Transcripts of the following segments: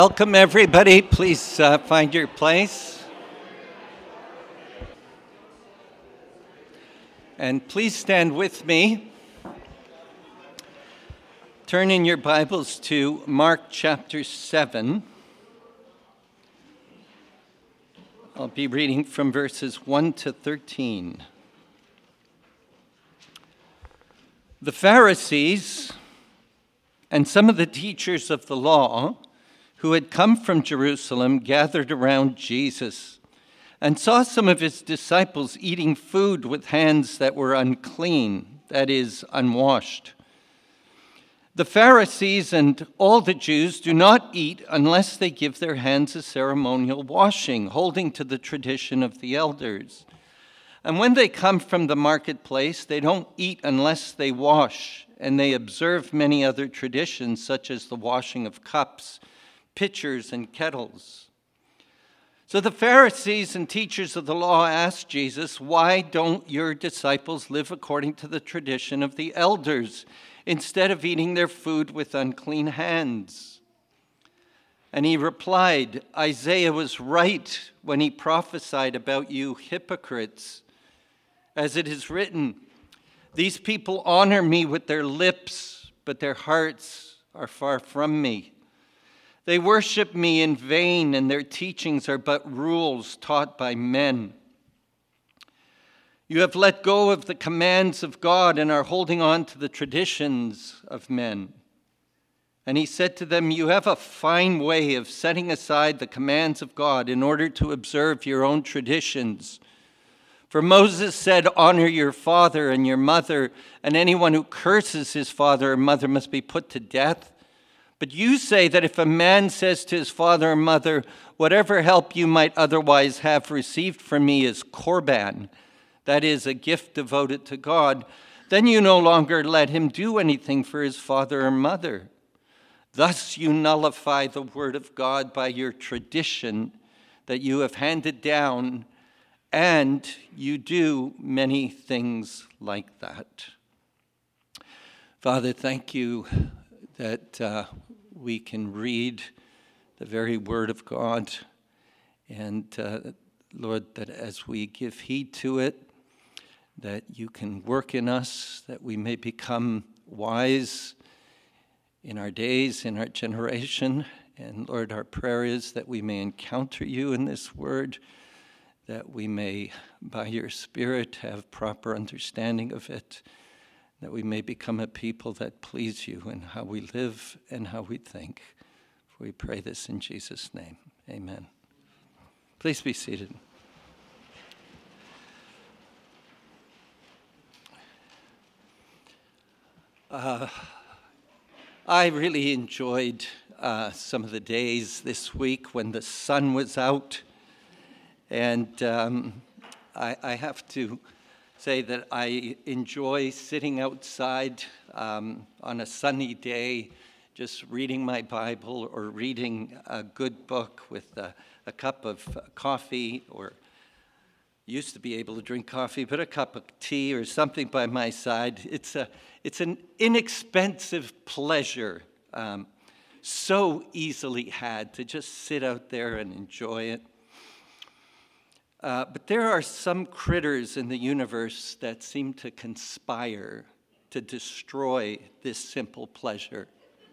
Welcome, everybody. Please find your place. And please stand with me. Turn in your Bibles to Mark chapter 7. I'll be reading from verses 1 to 13. The Pharisees and some of the teachers of the law who had come from Jerusalem gathered around Jesus and saw some of his disciples eating food with hands that were unclean, that is, unwashed. The Pharisees and all the Jews do not eat unless they give their hands a ceremonial washing, holding to the tradition of the elders. And when they come from the marketplace, they don't eat unless they wash, and they observe many other traditions, such as the washing of cups, pitchers, and kettles. So the Pharisees and teachers of the law asked Jesus, "Why don't your disciples live according to the tradition of the elders, instead of eating their food with unclean hands?" And he replied, "Isaiah was right when he prophesied about you hypocrites. As it is written, 'These people honor me with their lips, but their hearts are far from me. They worship me in vain, and their teachings are but rules taught by men. You have let go of the commands of God and are holding on to the traditions of men.' And he said to them, 'You have a fine way of setting aside the commands of God in order to observe your own traditions. For Moses said, honor your father and your mother, and anyone who curses his father or mother must be put to death. But you say that if a man says to his father or mother, whatever help you might otherwise have received from me is korban, that is, a gift devoted to God, then you no longer let him do anything for his father or mother. Thus you nullify the word of God by your tradition that you have handed down, and you do many things like that.'" Father, thank you that we can read the very word of God. And Lord, that as we give heed to it, that you can work in us, that we may become wise in our days, in our generation. And Lord, our prayer is that we may encounter you in this word, that we may, by your Spirit, have proper understanding of it, that we may become a people that please you in how we live and how we think. For we pray this in Jesus' name. Amen. Please be seated. I really enjoyed some of the days this week when the sun was out. And I have to say that I enjoy sitting outside on a sunny day, just reading my Bible or reading a good book with a cup of coffee, or used to be able to drink coffee, but a cup of tea or something by my side. It's an inexpensive pleasure, so easily had, to just sit out there and enjoy it. But there are some critters in the universe that seem to conspire to destroy this simple pleasure.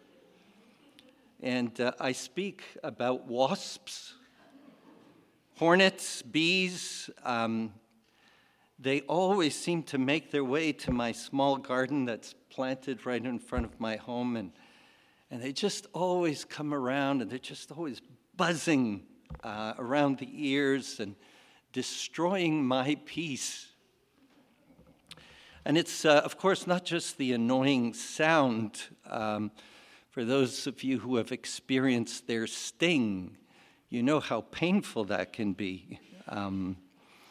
And I speak about wasps, hornets, bees. They always seem to make their way to my small garden that's planted right in front of my home. And they just always come around, and they're just always buzzing around the ears and destroying my peace. And it's, of course, not just the annoying sound. For those of you who have experienced their sting, you know how painful that can be. And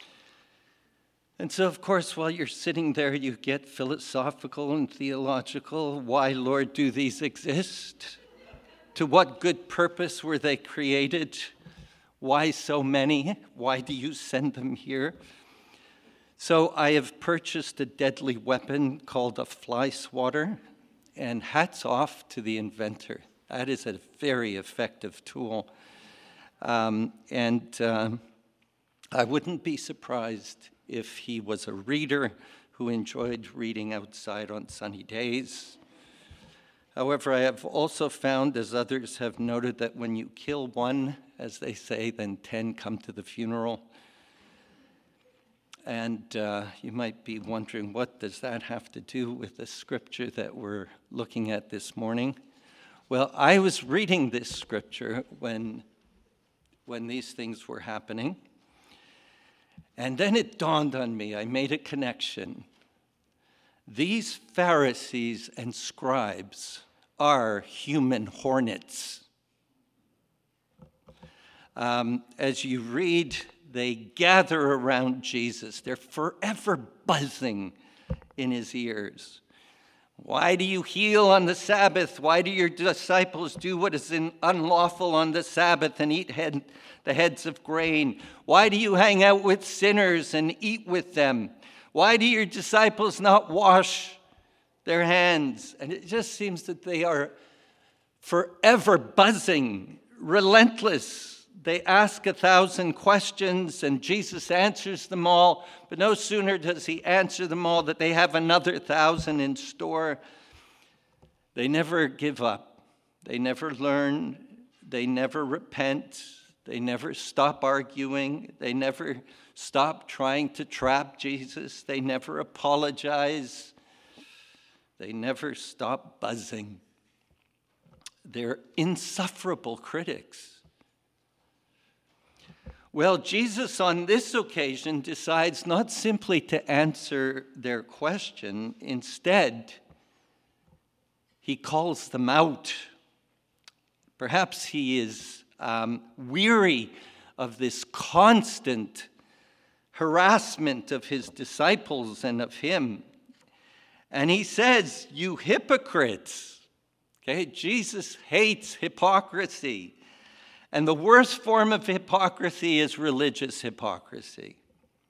so, of course, while you're sitting there, you get philosophical and theological. Why, Lord, do these exist? To what good purpose were they created? Why so many? Why do you send them here? So I have purchased a deadly weapon called a fly swatter, and hats off to the inventor. That is a very effective tool. I wouldn't be surprised if he was a reader who enjoyed reading outside on sunny days. However, I have also found, as others have noted, that when you kill one, as they say, then 10 come to the funeral. And you might be wondering, what does that have to do with the scripture that we're looking at this morning? Well, I was reading this scripture when these things were happening. And then it dawned on me, I made a connection. These Pharisees and scribes are human hornets. As you read, they gather around Jesus. They're forever buzzing in his ears. Why do you heal on the Sabbath? Why do your disciples do what is unlawful on the Sabbath and eat the heads of grain? Why do you hang out with sinners and eat with them? Why do your disciples not wash their hands? And it just seems that they are forever buzzing, relentless. They ask 1,000 questions, and Jesus answers them all. But no sooner does he answer them all that they have another 1,000 in store. They never give up. They never learn. They never repent. They never stop arguing. They never stop trying to trap Jesus. They never apologize. They never stop buzzing. They're insufferable critics. Well, Jesus on this occasion decides not simply to answer their question. Instead, he calls them out. Perhaps he is weary of this constant harassment of his disciples and of him. And he says, "You hypocrites." Okay, Jesus hates hypocrisy. And the worst form of hypocrisy is religious hypocrisy.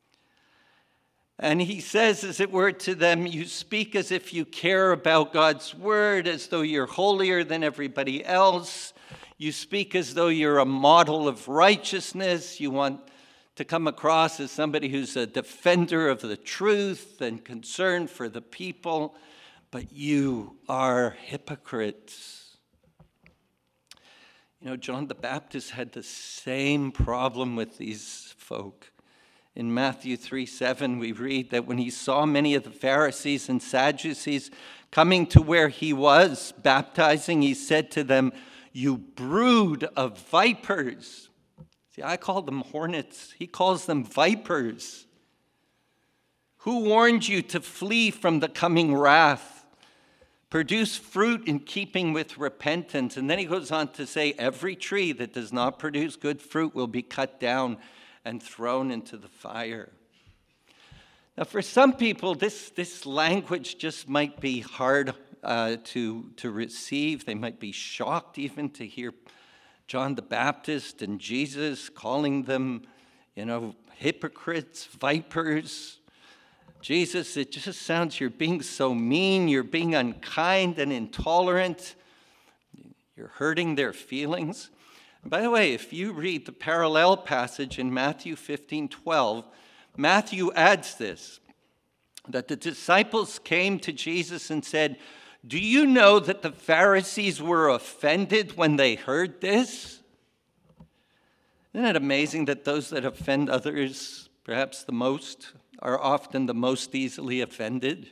And he says, as it were, to them, you speak as if you care about God's word, as though you're holier than everybody else. You speak as though you're a model of righteousness. You want to come across as somebody who's a defender of the truth and concerned for the people. But you are hypocrites. You know, John the Baptist had the same problem with these folk. In Matthew 3:7, we read that when he saw many of the Pharisees and Sadducees coming to where he was baptizing, he said to them, "You brood of vipers." See, I call them hornets. He calls them vipers. Who warned you to flee from the coming wrath? Produce fruit in keeping with repentance. And then he goes on to say, every tree that does not produce good fruit will be cut down and thrown into the fire. Now, for some people, this language just might be hard to receive. They might be shocked even to hear John the Baptist and Jesus calling them, hypocrites, vipers. Jesus, it just sounds you're being so mean, you're being unkind and intolerant. You're hurting their feelings. And by the way, if you read the parallel passage in Matthew 15:12, Matthew adds this, that the disciples came to Jesus and said, "Do you know that the Pharisees were offended when they heard this?" Isn't it amazing that those that offend others, perhaps the most, are often the most easily offended?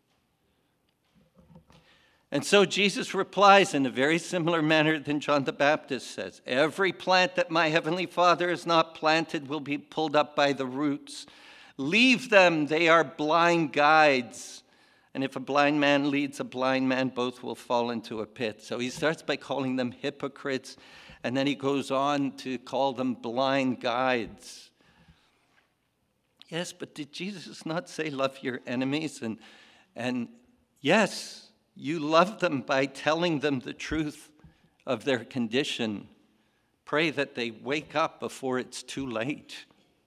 And so Jesus replies in a very similar manner than John the Baptist says. Every plant that my heavenly Father has not planted will be pulled up by the roots. Leave them, they are blind guides. And if a blind man leads a blind man, both will fall into a pit. So he starts by calling them hypocrites, and then he goes on to call them blind guides. Yes, but did Jesus not say love your enemies? And yes, you love them by telling them the truth of their condition. Pray that they wake up before it's too late.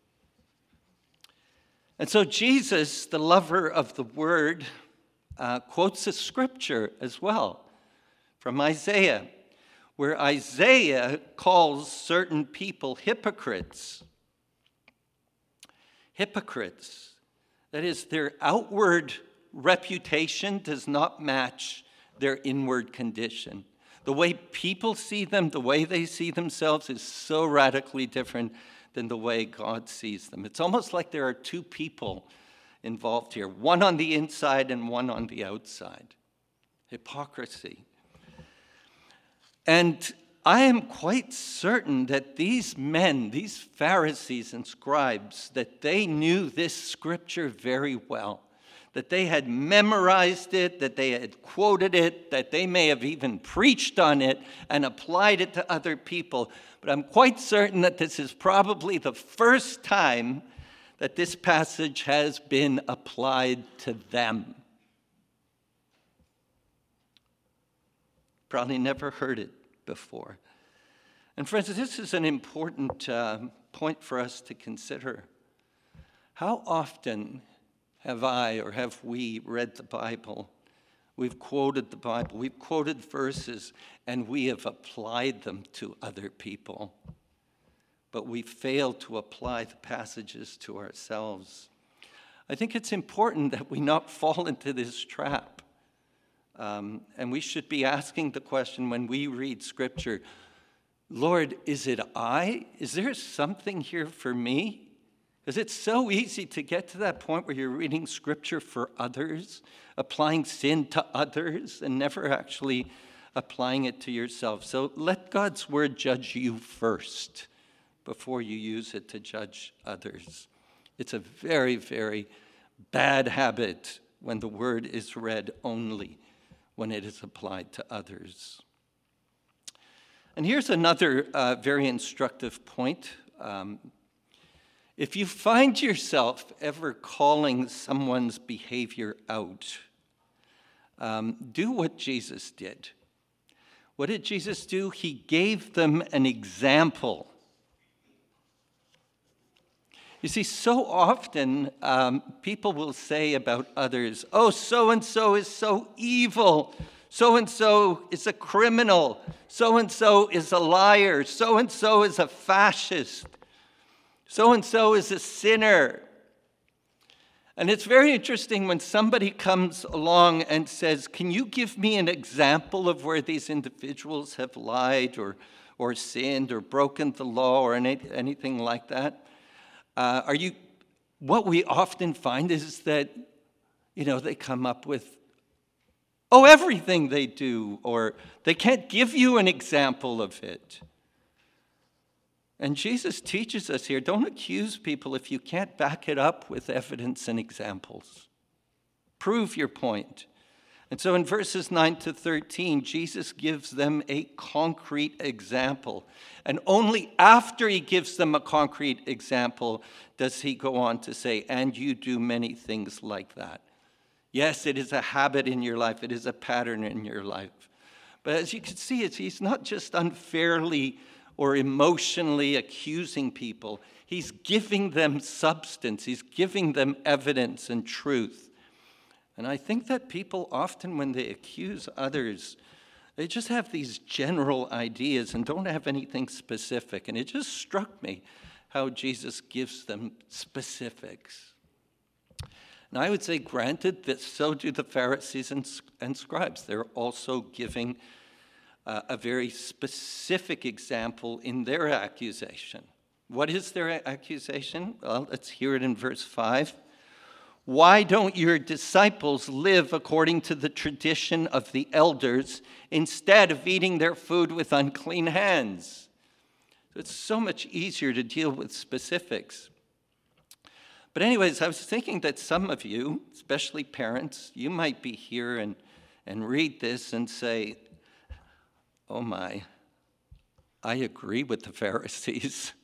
And so Jesus, the lover of the word, quotes a scripture as well from Isaiah. where Isaiah calls certain people hypocrites. Hypocrites. That is, their outward reputation does not match their inward condition. The way people see them, the way they see themselves is so radically different than the way God sees them. It's almost like there are two people involved here, one on the inside and one on the outside. Hypocrisy. And I am quite certain that these men, these Pharisees and scribes, that they knew this scripture very well, that they had memorized it, that they had quoted it, that they may have even preached on it and applied it to other people. But I'm quite certain that this is probably the first time that this passage has been applied to them. Probably never heard it before. And friends, this is an important point for us to consider. How often have I or have we read the Bible? We've quoted the Bible, we've quoted verses, and we have applied them to other people. But we fail to apply the passages to ourselves. I think it's important that we not fall into this trap. And we should be asking the question when we read Scripture, Lord, is it I? Is there something here for me? Because it's so easy to get to that point where you're reading Scripture for others, applying sin to others, and never actually applying it to yourself. So let God's word judge you first before you use it to judge others. It's a very, very bad habit when the word is read only when it is applied to others. And here's another very instructive point. If you find yourself ever calling someone's behavior out, do what Jesus did. What did Jesus do? He gave them an example. You see, so often people will say about others, oh, so-and-so is so evil. So-and-so is a criminal. So-and-so is a liar. So-and-so is a fascist. So-and-so is a sinner. And it's very interesting when somebody comes along and says, can you give me an example of where these individuals have lied or sinned or broken the law or anything like that? What we often find is that, they come up with, everything they do, or they can't give you an example of it. And Jesus teaches us here, don't accuse people if you can't back it up with evidence and examples. Prove your point. And so in verses 9 to 13, Jesus gives them a concrete example. And only after he gives them a concrete example does he go on to say, and you do many things like that. Yes, it is a habit in your life. It is a pattern in your life. But as you can see, he's not just unfairly or emotionally accusing people. He's giving them substance. He's giving them evidence and truth. And I think that people often, when they accuse others, they just have these general ideas and don't have anything specific. And it just struck me how Jesus gives them specifics. And I would say, granted, that so do the Pharisees and scribes. They're also giving a very specific example in their accusation. What is their accusation? Well, let's hear it in verse 5. Why don't your disciples live according to the tradition of the elders instead of eating their food with unclean hands? It's so much easier to deal with specifics. But anyways, I was thinking that some of you, especially parents, you might be here and read this and say, oh my, I agree with the Pharisees.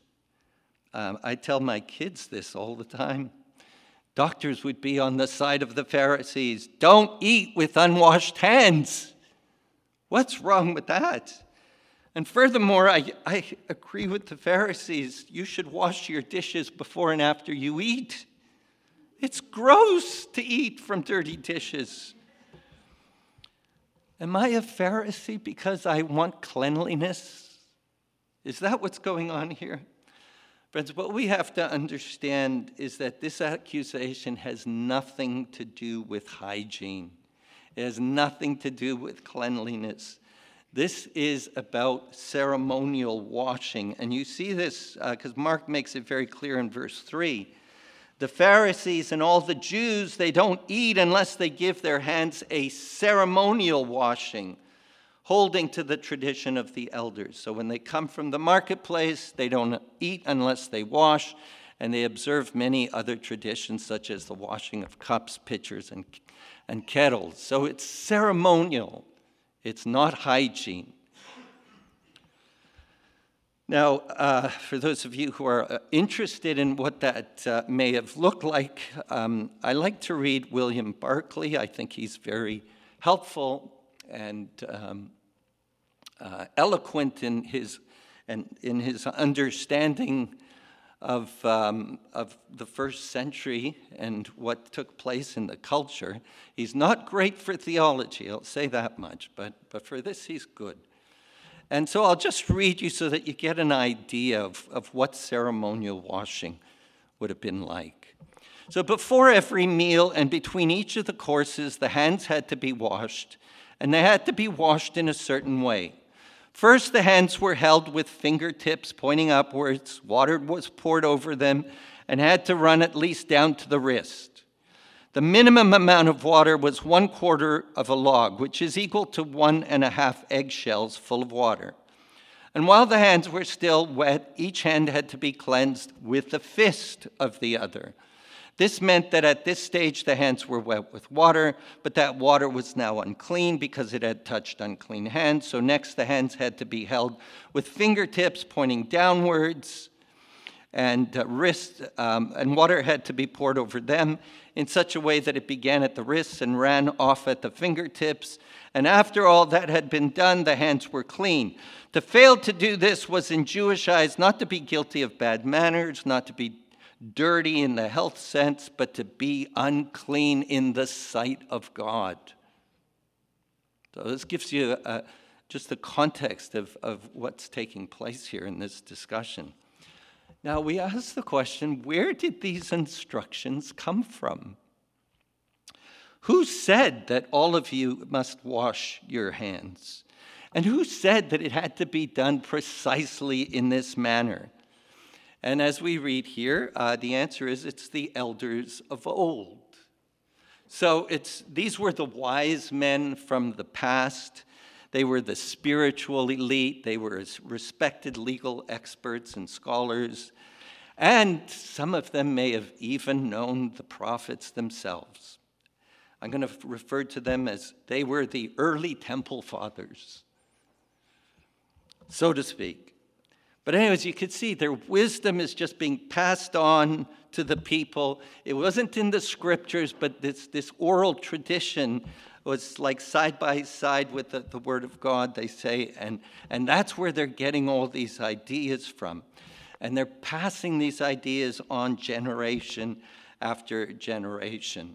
I tell my kids this all the time. Doctors would be on the side of the Pharisees. Don't eat with unwashed hands. What's wrong with that? And furthermore, I agree with the Pharisees. You should wash your dishes before and after you eat. It's gross to eat from dirty dishes. Am I a Pharisee because I want cleanliness? Is that what's going on here? Friends, what we have to understand is that this accusation has nothing to do with hygiene. It has nothing to do with cleanliness. This is about ceremonial washing. And you see this because Mark makes it very clear in verse 3. The Pharisees and all the Jews, they don't eat unless they give their hands a ceremonial washing, holding to the tradition of the elders. So when they come from the marketplace, they don't eat unless they wash, and they observe many other traditions, such as the washing of cups, pitchers, and kettles. So it's ceremonial. It's not hygiene. Now, for those of you who are interested in what that may have looked like, I like to read William Barclay. I think he's very helpful and eloquent in his understanding of the first century and what took place in the culture. He's not great for theology, I'll say that much, but for this he's good. And so I'll just read you so that you get an idea of what ceremonial washing would have been like. So before every meal and between each of the courses, the hands had to be washed, and they had to be washed in a certain way. First, the hands were held with fingertips pointing upwards. Water was poured over them and had to run at least down to the wrist. The minimum amount of water was 1/4 of a log, which is equal to 1.5 eggshells full of water. And while the hands were still wet, each hand had to be cleansed with the fist of the other. This meant that at this stage the hands were wet with water, but that water was now unclean because it had touched unclean hands. So next the hands had to be held with fingertips pointing downwards, and and water had to be poured over them in such a way that it began at the wrists and ran off at the fingertips. And after all that had been done, the hands were clean. To fail to do this was in Jewish eyes not to be guilty of bad manners, not to be dirty in the health sense, but to be unclean in the sight of God. So this gives you just the context of what's taking place here in this discussion. Now we ask the question, where did these instructions come from? Who said that all of you must wash your hands? And who said that it had to be done precisely in this manner? And as we read here, the answer is it's the elders of old. So these were the wise men from the past. They were the spiritual elite. They were respected legal experts and scholars. And some of them may have even known the prophets themselves. I'm going to refer to them as they were the early temple fathers, so to speak. But anyways, you could see their wisdom is just being passed on to the people. It wasn't in the scriptures, but this oral tradition was like side by side with the word of God, they say. And that's where they're getting all these ideas from. And they're passing these ideas on generation after generation.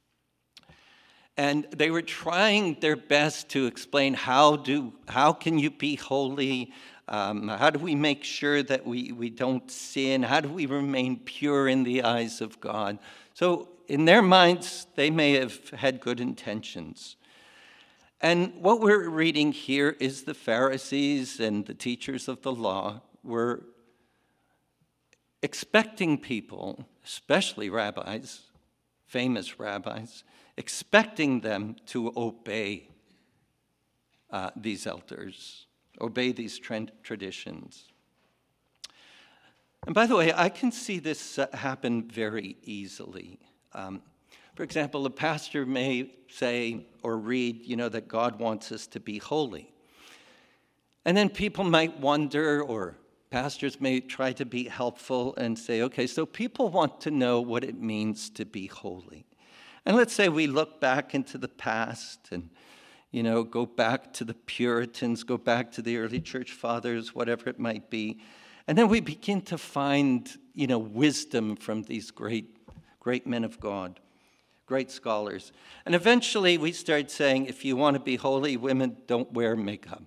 And they were trying their best to explain how can you be holy? How do we make sure that we don't sin? How do we remain pure in the eyes of God? So in their minds, they may have had good intentions. And what we're reading here is the Pharisees and the teachers of the law were expecting people, especially rabbis, famous rabbis, expecting them to obey these elders, obey these traditions. And by the way, I can see this happen very easily. For example, a pastor may say or read, that God wants us to be holy. And then people might wonder, or pastors may try to be helpful and say, okay, so people want to know what it means to be holy. And let's say we look back into the past and, go back to the Puritans, go back to the early church fathers, whatever it might be. And then we begin to find, wisdom from these great men of God. great scholars. And eventually we started saying, if you want to be holy, women don't wear makeup.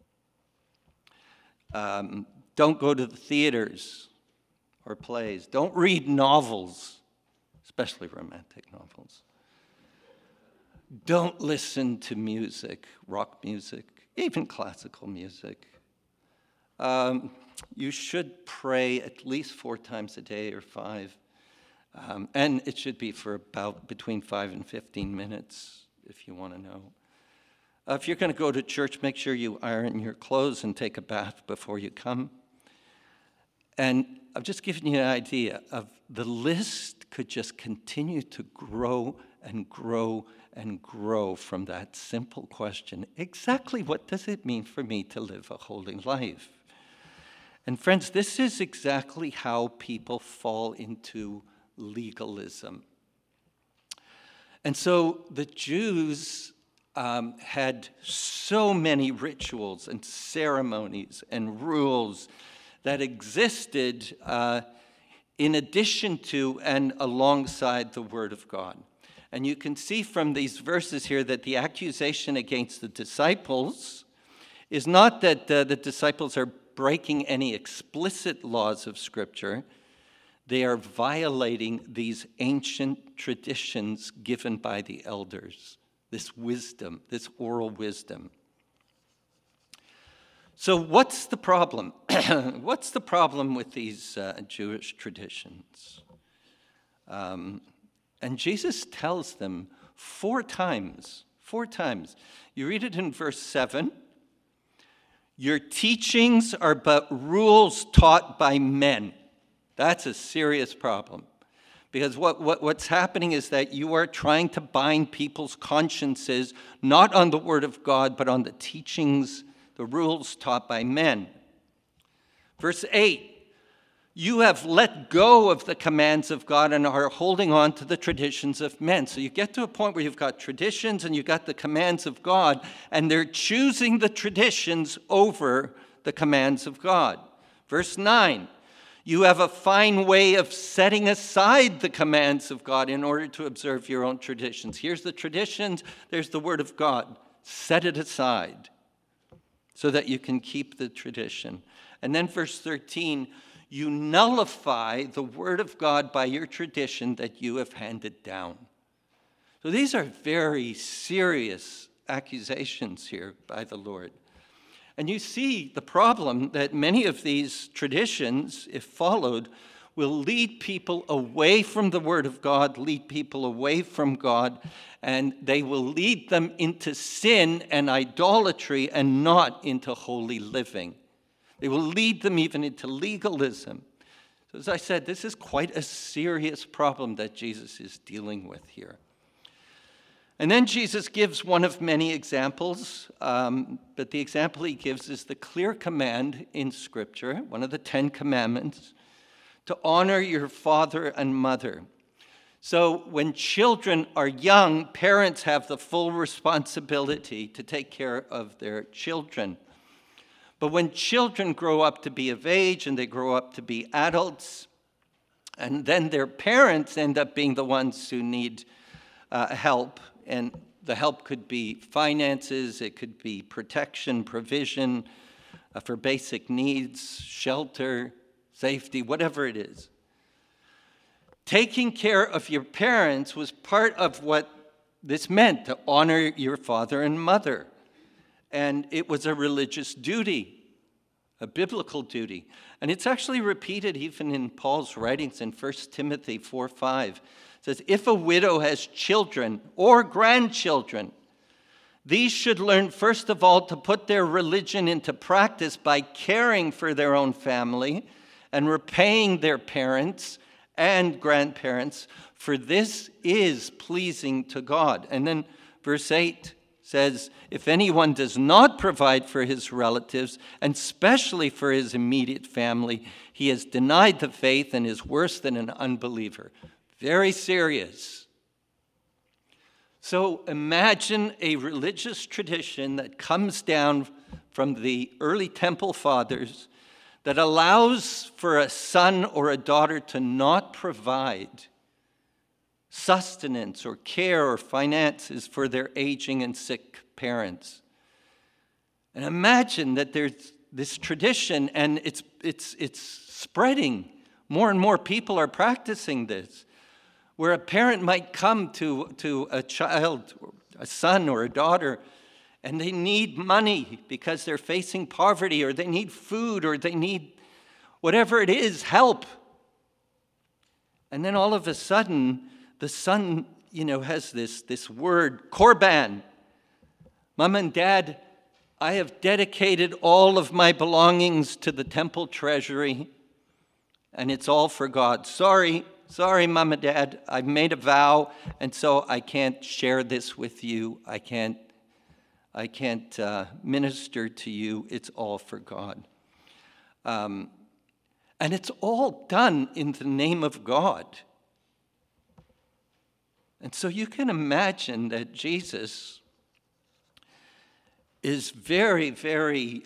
Don't go to the theaters or plays. Don't read novels, especially romantic novels. Don't listen to music, rock music, even classical music. You should pray at least 4 times a day or 5. And it should be for about between 5 and 15 minutes, if you want to know. If you're going to go to church, make sure you iron your clothes and take a bath before you come. And I've just given you an idea of the list could just continue to grow and grow and grow from that simple question, exactly what does it mean for me to live a holy life? And friends, this is exactly how people fall into legalism. And so the Jews had so many rituals and ceremonies and rules that existed in addition to and alongside the Word of God. And you can see from these verses here that the accusation against the disciples is not that the disciples are breaking any explicit laws of Scripture. They are violating these ancient traditions given by the elders, this wisdom, this oral wisdom. So what's the problem? What's the problem with these Jewish traditions? And Jesus tells them 4 times. You read it in verse 7. Your teachings are but rules taught by men. That's a serious problem. Because what's happening is that you are trying to bind people's consciences not on the Word of God, but on the teachings, the rules taught by men. Verse 8. You have let go of the commands of God and are holding on to the traditions of men. So you get to a point where you've got traditions and you've got the commands of God, and they're choosing the traditions over the commands of God. Verse 9, you have a fine way of setting aside the commands of God in order to observe your own traditions. Here's the traditions, there's the Word of God. Set it aside so that you can keep the tradition. And then verse 13, you nullify the Word of God by your tradition that you have handed down. So these are very serious accusations here by the Lord. And you see the problem that many of these traditions, if followed, will lead people away from the Word of God, lead people away from God, and they will lead them into sin and idolatry and not into holy living. They will lead them even into legalism. So as I said, this is quite a serious problem that Jesus is dealing with here. And then Jesus gives one of many examples, but the example he gives is the clear command in Scripture, one of the 10 commandments, to honor your father and mother. So when children are young, parents have the full responsibility to take care of their children. But when children grow up to be of age and they grow up to be adults, and then their parents end up being the ones who need help, and the help could be finances, it could be protection, provision for basic needs, shelter, safety, whatever it is. Taking care of your parents was part of what this meant, to honor your father and mother. And it was a religious duty, a biblical duty. And it's actually repeated even in Paul's writings in 1 Timothy 4:5. It says, if a widow has children or grandchildren, these should learn first of all to put their religion into practice by caring for their own family and repaying their parents and grandparents, for this is pleasing to God. And then verse 8 says, if anyone does not provide for his relatives, and especially for his immediate family, he has denied the faith and is worse than an unbeliever. Very serious. So imagine a religious tradition that comes down from the early temple fathers that allows for a son or a daughter to not provide sustenance or care or finances for their aging and sick parents. And imagine that there's this tradition and it's spreading. More and more people are practicing this, where a parent might come to a child, a son or a daughter, and they need money because they're facing poverty, or they need food, or they need whatever it is, help. And then all of a sudden, the son, has this word, korban. Mom and Dad, I have dedicated all of my belongings to the temple treasury, and it's all for God. Sorry, Mom and Dad, I've made a vow, and so I can't share this with you. I can't minister to you. It's all for God. And it's all done in the name of God. And so you can imagine that Jesus is very, very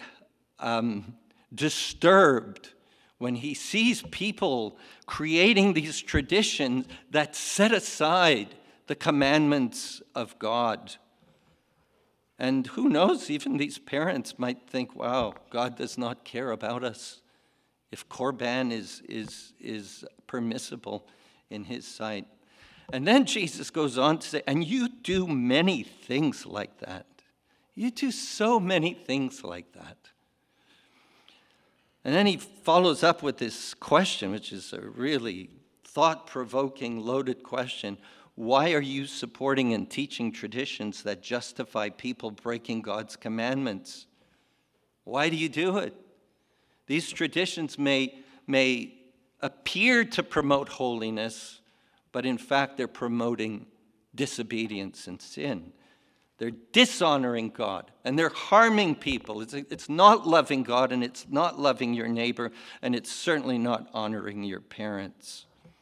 disturbed when he sees people creating these traditions that set aside the commandments of God. And who knows, even these parents might think, wow, God does not care about us if korban is permissible in his sight. And then Jesus goes on to say, and you do many things like that. You do so many things like that. And then he follows up with this question, which is a really thought-provoking, loaded question. Why are you supporting and teaching traditions that justify people breaking God's commandments? Why do you do it? These traditions may appear to promote holiness, but in fact they're promoting disobedience and sin. They're dishonoring God, and they're harming people. It's not loving God, and it's not loving your neighbor, and it's certainly not honoring your parents.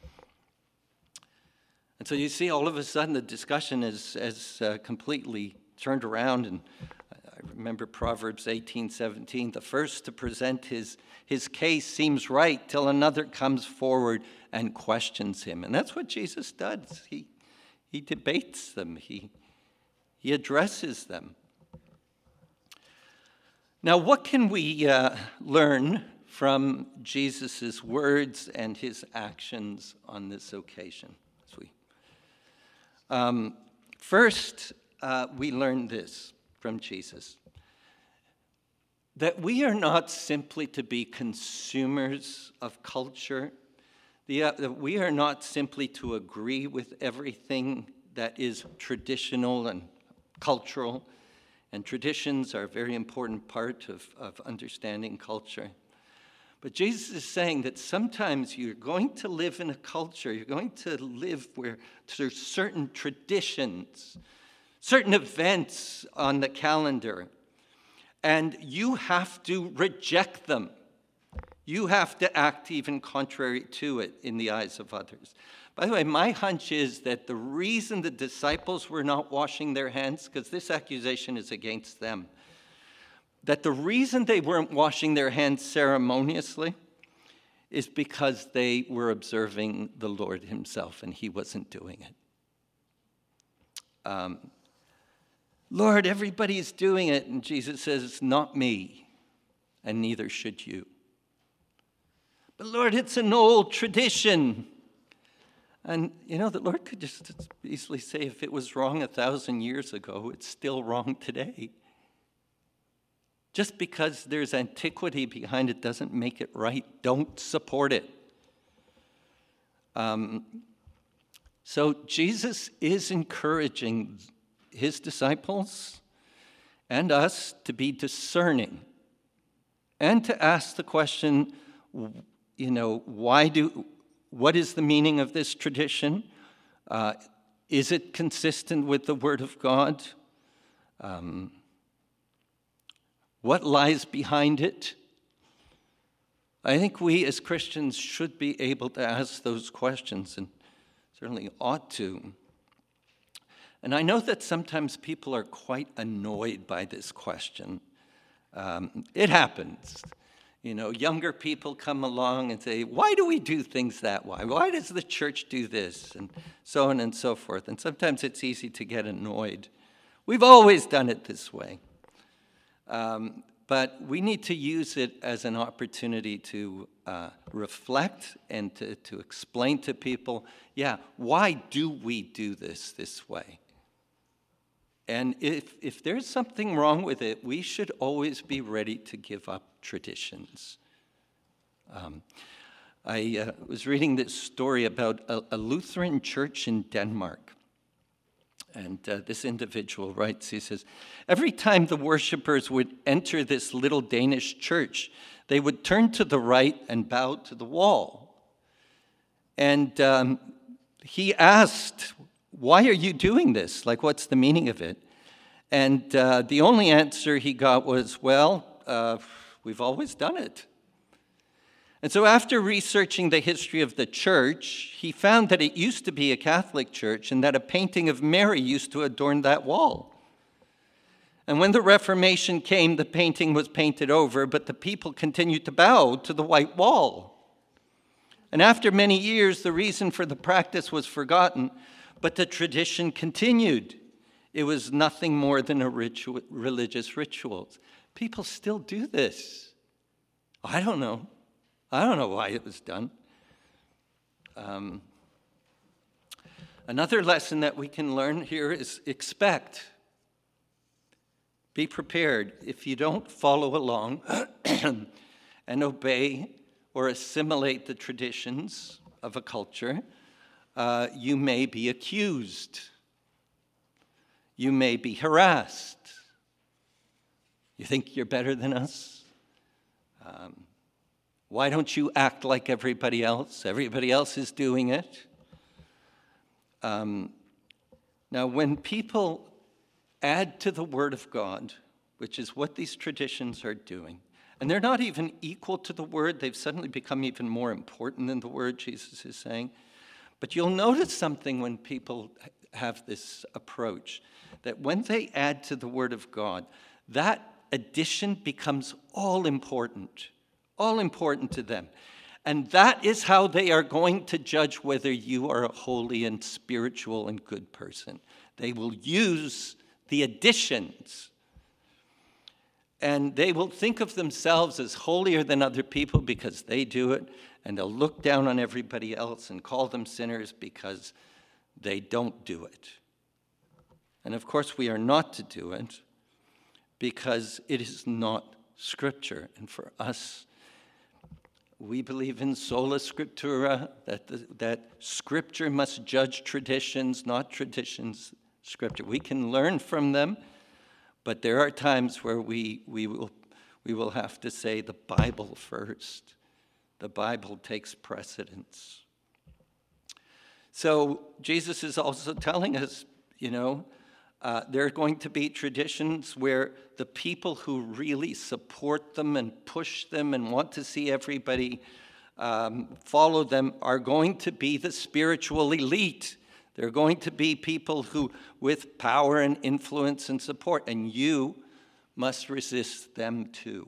And so you see, all of a sudden, the discussion is completely turned around. And I remember Proverbs 18:17, the first to present his case seems right till another comes forward and questions him. And that's what Jesus does. He debates them. He addresses them. Now, what can we learn from Jesus' words and his actions on this occasion? First, we learn this from Jesus, that we are not simply to be consumers of culture. That we are not simply to agree with everything that is traditional and cultural, and traditions are a very important part of understanding culture. But Jesus is saying that sometimes you're going to live in a culture, you're going to live where there's certain traditions, certain events on the calendar, and you have to reject them. You have to act even contrary to it in the eyes of others. By the way, my hunch is that the reason the disciples were not washing their hands, because this accusation is against them, that the reason they weren't washing their hands ceremoniously is because they were observing the Lord himself, and he wasn't doing it. Lord, everybody's doing it, and Jesus says, not me, and neither should you. But Lord, it's an old tradition. And, the Lord could just easily say, if it was wrong 1,000 years ago, it's still wrong today. Just because there's antiquity behind it doesn't make it right. Don't support it. So Jesus is encouraging his disciples and us to be discerning and to ask the question, what is the meaning of this tradition? Is it consistent with the Word of God? What lies behind it? I think we as Christians should be able to ask those questions, and certainly ought to. And I know that sometimes people are quite annoyed by this question. It happens. Younger people come along and say, why do we do things that way? Why does the church do this? And so on and so forth. And sometimes it's easy to get annoyed. We've always done it this way. But we need to use it as an opportunity to reflect and to explain to people, why do we do this way? And if there's something wrong with it, we should always be ready to give up traditions. I was reading this story about a Lutheran church in Denmark. And this individual writes, he says, every time the worshipers would enter this little Danish church, they would turn to the right and bow to the wall. And he asked, why are you doing this? Like, what's the meaning of it? And the only answer he got was, we've always done it. And so after researching the history of the church, he found that it used to be a Catholic church and that a painting of Mary used to adorn that wall. And when the Reformation came, the painting was painted over, but the people continued to bow to the white wall. And after many years, the reason for the practice was forgotten, but the tradition continued. It was nothing more than a religious rituals. People still do this. I don't know why it was done. Another lesson that we can learn here is expect. Be prepared. If you don't follow along and obey or assimilate the traditions of a culture, you may be accused. You may be harassed. You think you're better than us? Why don't you act like everybody else? Everybody else is doing it. Now, when people add to the Word of God, which is what these traditions are doing, and they're not even equal to the Word, they've suddenly become even more important than the Word, Jesus is saying. But you'll notice something when people have this approach, that when they add to the Word of God, that addition becomes all important to them. And that is how they are going to judge whether you are a holy and spiritual and good person. They will use the additions. And they will think of themselves as holier than other people because they do it. And they'll look down on everybody else and call them sinners because they don't do it. And of course, we are not to do it because it is not Scripture. And for us, we believe in sola scriptura, that Scripture must judge traditions, not traditions Scripture. We can learn from them, but there are times where we will have to say the Bible first. The Bible takes precedence. So Jesus is also telling us, there are going to be traditions where the people who really support them and push them and want to see everybody follow them are going to be the spiritual elite. They're going to be people who, with power and influence and support, and you must resist them too.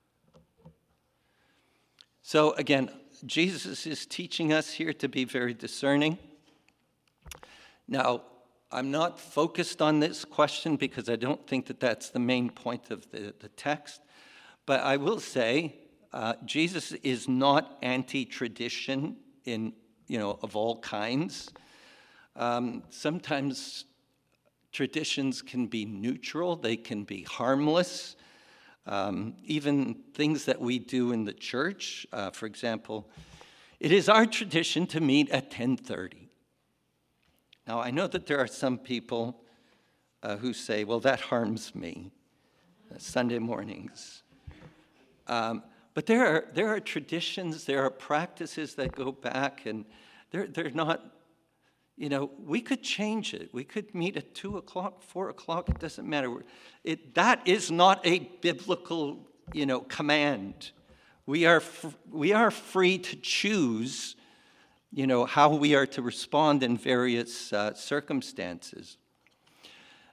So again, Jesus is teaching us here to be very discerning. Now, I'm not focused on this question because I don't think that that's the main point of the text. But I will say Jesus is not anti-tradition of all kinds. Sometimes traditions can be neutral. They can be harmless. Even things that we do in the church. For example, it is our tradition to meet at 10:30. Now, I know that there are some people who say, well, that harms me, Sunday mornings. But there are traditions, there are practices that go back, and they're not, we could change it. We could meet at 2 o'clock, 4 o'clock, it doesn't matter. That is not a biblical, command. We are free to choose how we are to respond in various circumstances.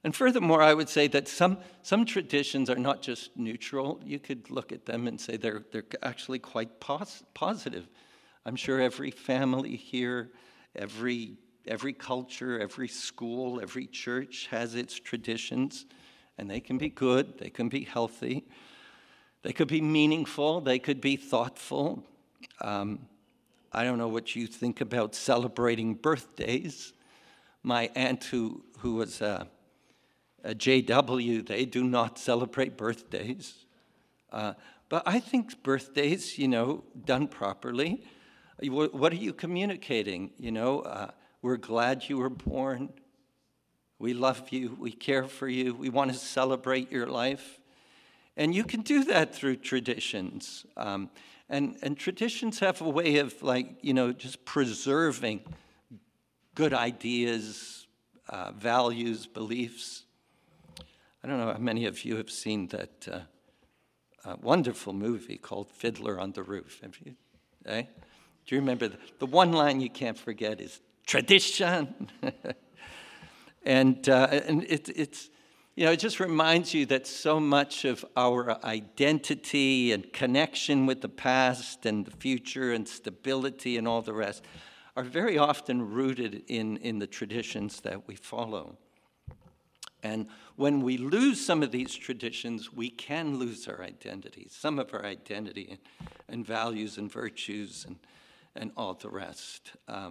And furthermore, I would say that some traditions are not just neutral. You could look at them and say they're actually quite positive. I'm sure every family here, every culture, every school, every church has its traditions, and they can be good, they can be healthy, they could be meaningful, they could be thoughtful. I don't know what you think about celebrating birthdays. My aunt, who was a JW, they do not celebrate birthdays. But I think birthdays, done properly, what are you communicating? We're glad you were born. We love you. We care for you. We want to celebrate your life. And you can do that through traditions. And traditions have a way of, just preserving good ideas, values, beliefs. I don't know how many of you have seen that wonderful movie called Fiddler on the Roof. Have you? Eh? Do you remember the one line you can't forget is tradition? and it's it just reminds you that so much of our identity and connection with the past and the future and stability and all the rest are very often rooted in the traditions that we follow. And when we lose some of these traditions, we can lose our identity, some of our identity and values and virtues and all the rest.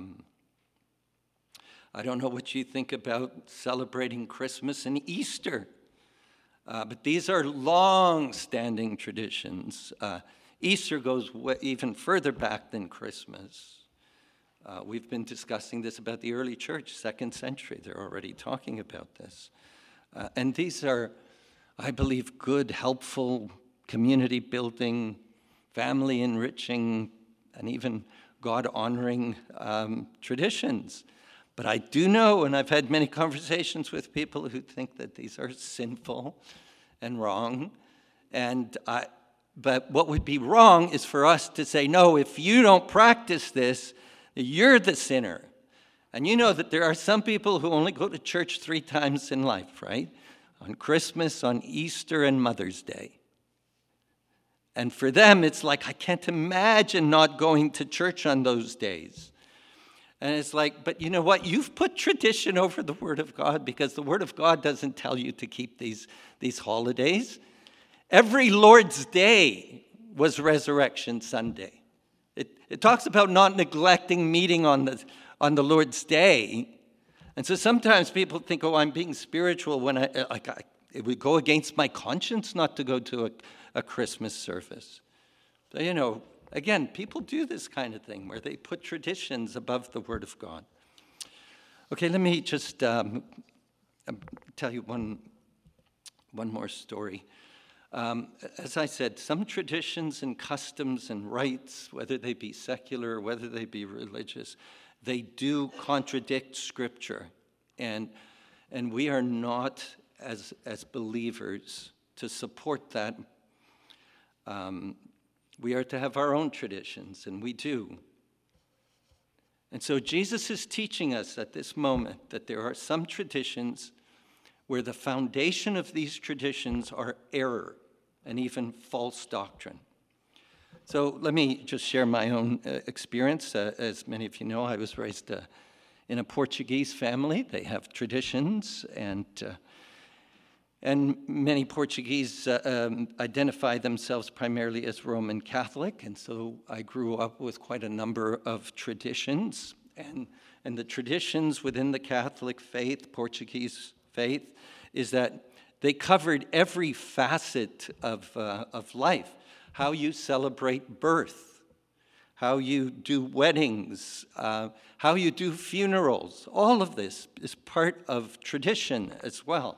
I don't know what you think about celebrating Christmas and Easter, but these are long-standing traditions. Easter goes even further back than Christmas. We've been discussing this about the early church, 2nd century. They're already talking about this. And these are, I believe, good, helpful, community-building, family-enriching, and even God-honoring traditions. But I do know, and I've had many conversations with people who think that these are sinful and wrong. But what would be wrong is for us to say, no, if you don't practice this, you're the sinner. And you know that there are some people who only go to church 3 times in life, right? On Christmas, on Easter, and Mother's Day. And for them, it's like, I can't imagine not going to church on those days. And it's like, but you know what? You've put tradition over the Word of God because the Word of God doesn't tell you to keep these holidays. Every Lord's Day was Resurrection Sunday. It talks about not neglecting meeting on the Lord's Day. And so sometimes people think, I'm being spiritual when it would go against my conscience not to go to a Christmas service. So, again, people do this kind of thing where they put traditions above the Word of God. Okay, let me just tell you one more story. As I said, some traditions and customs and rites, whether they be secular or whether they be religious, they do contradict Scripture. And we are not, as believers, to support that. We are to have our own traditions, and we do. And so Jesus is teaching us at this moment that there are some traditions where the foundation of these traditions are error and even false doctrine. So let me just share my own experience. As many of you know, I was raised in a Portuguese family. They have traditions, and many Portuguese identify themselves primarily as Roman Catholic, and so I grew up with quite a number of traditions. And the traditions within the Catholic faith, Portuguese faith, is that they covered every facet of life. How you celebrate birth, how you do weddings, how you do funerals. All of this is part of tradition as well.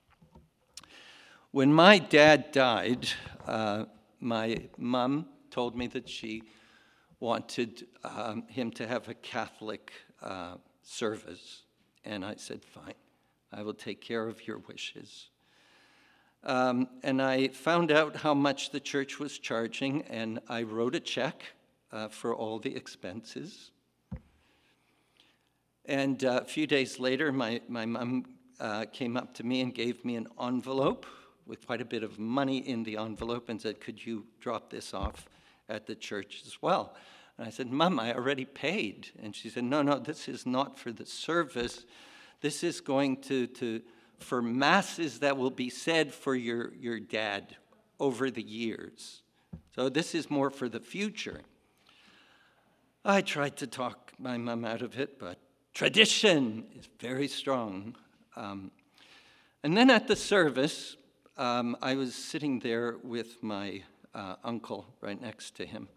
When my dad died, my mom told me that she wanted him to have a Catholic service. And I said, fine, I will take care of your wishes. And I found out how much the church was charging, and I wrote a check for all the expenses. And a few days later, my mom came up to me and gave me an envelope with quite a bit of money in the envelope and said, could you drop this off at the church as well? And I said, Mom, I already paid. And she said, no, this is not for the service. This is going for masses that will be said for your dad over the years. So this is more for the future. I tried to talk my mom out of it, but tradition is very strong. And then at the service, I was sitting there with my uncle right next to him.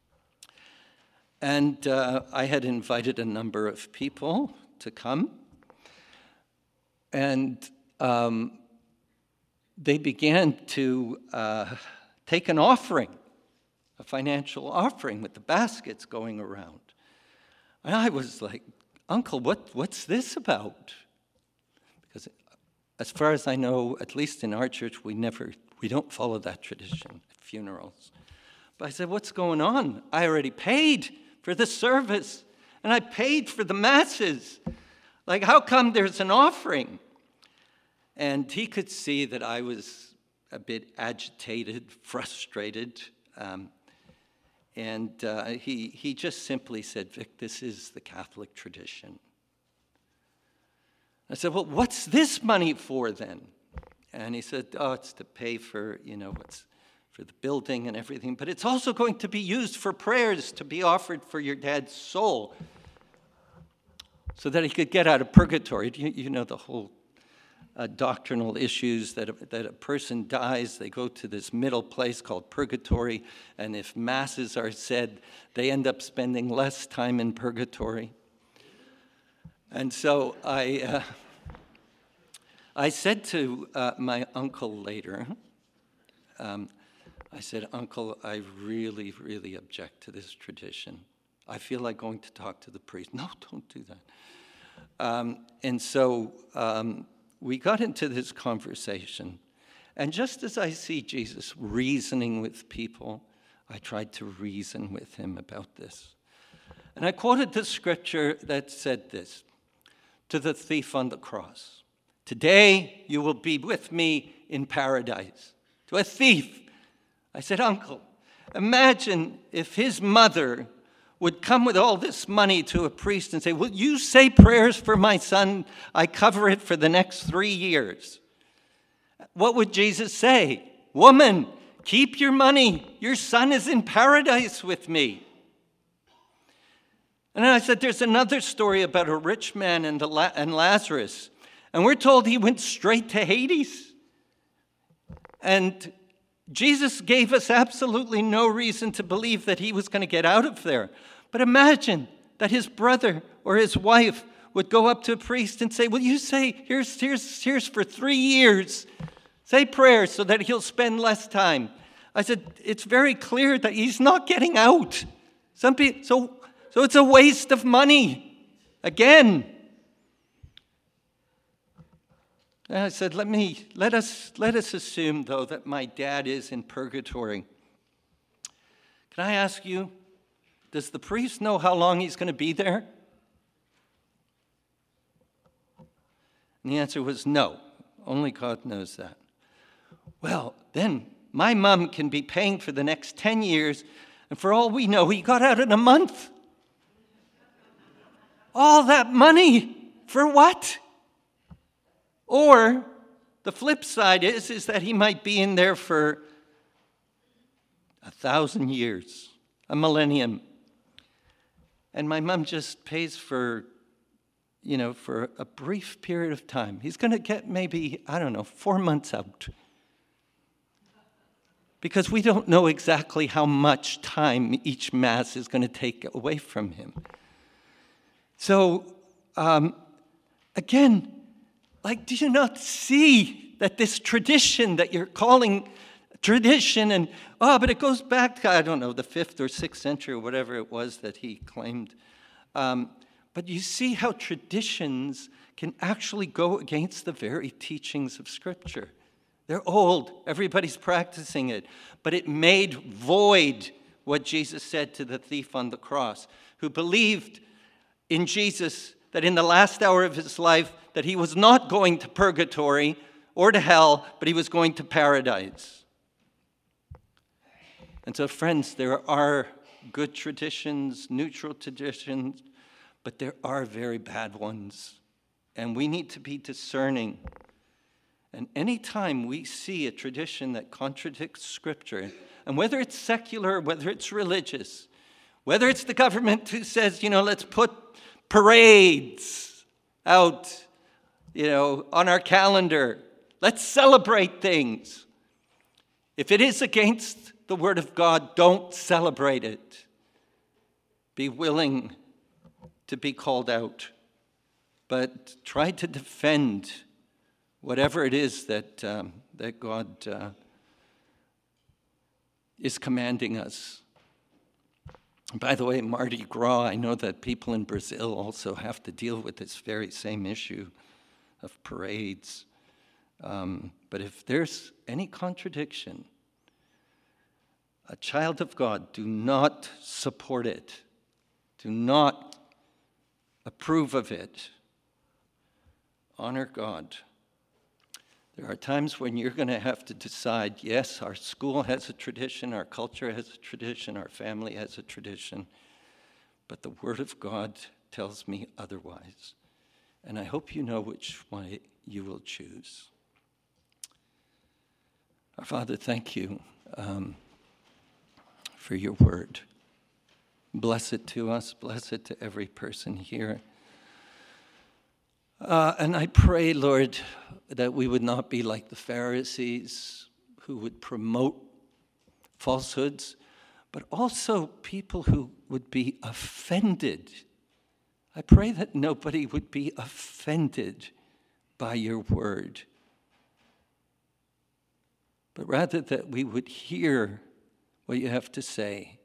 And I had invited a number of people to come. And they began to take an offering, a financial offering with the baskets going around. And I was like, Uncle, what's this about? Because as far as I know, at least in our church, we don't follow that tradition at funerals. But I said, what's going on? I already paid for the service, and I paid for the masses. Like, how come there's an offering? And he could see that I was a bit agitated, frustrated, and he just simply said, Vic, this is the Catholic tradition. I said, well, what's this money for then? And he said, it's to pay for, what's for the building and everything, but it's also going to be used for prayers to be offered for your dad's soul so that he could get out of purgatory. You know the whole doctrinal issues that a person dies, they go to this middle place called purgatory, and if masses are said, they end up spending less time in purgatory. And so I said to my uncle later, I said, Uncle, I really, really object to this tradition. I feel like going to talk to the priest. No, don't do that. And so we got into this conversation. And just as I see Jesus reasoning with people, I tried to reason with him about this. And I quoted the scripture that said this to the thief on the cross. Today you will be with me in paradise. To a thief, I said, Uncle, imagine if his mother would come with all this money to a priest and say, will you say prayers for my son? I cover it for the next 3 years. What would Jesus say? Woman, keep your money. Your son is in paradise with me. And then I said, there's another story about a rich man and Lazarus. And we're told he went straight to Hades. And Jesus gave us absolutely no reason to believe that he was going to get out of there. But imagine that his brother or his wife would go up to a priest and say, will you say, here's for 3 years. Say prayers so that he'll spend less time. I said, it's very clear that he's not getting out. So it's a waste of money. Again. And I said, let us assume, though, that my dad is in purgatory. Can I ask you, does the priest know how long he's going to be there? And the answer was no. Only God knows that. Well, then my mom can be paying for the next 10 years, and for all we know, he got out in a month. All that money for what? Or the flip side is that he might be in there for 1,000 years, a millennium. And my mom just pays for a brief period of time. He's going to get maybe, 4 months out. Because we don't know exactly how much time each Mass is going to take away from him. So, again, do you not see that this tradition that you're calling tradition but it goes back to, the 5th or 6th century or whatever it was that he claimed. But you see how traditions can actually go against the very teachings of Scripture. They're old. Everybody's practicing it. But it made void what Jesus said to the thief on the cross, who believed in Jesus that in the last hour of his life, that he was not going to purgatory or to hell, but he was going to paradise. And so, friends, there are good traditions, neutral traditions, but there are very bad ones. And we need to be discerning. And anytime we see a tradition that contradicts Scripture, and whether it's secular, whether it's religious, whether it's the government who says, let's put parades out, on our calendar, let's celebrate things. If it is against the Word of God, don't celebrate it. Be willing to be called out, but try to defend whatever it is that God is commanding us. And by the way, Mardi Gras, I know that people in Brazil also have to deal with this very same issue of parades. But if there's any contradiction, a child of God, do not support it. Do not approve of it. Honor God. There are times when you're going to have to decide, yes, our school has a tradition, our culture has a tradition, our family has a tradition, but the Word of God tells me otherwise. And I hope you know which one you will choose. Our Father, thank you for your Word. Bless it to us, bless it to every person here. And I pray, Lord, that we would not be like the Pharisees who would promote falsehoods, but also people who would be offended. I pray that nobody would be offended by your word, but rather that we would hear what you have to say.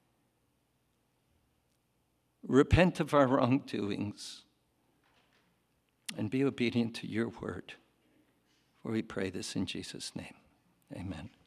Repent of our wrongdoings and be obedient to your word. For we pray this in Jesus' name. Amen.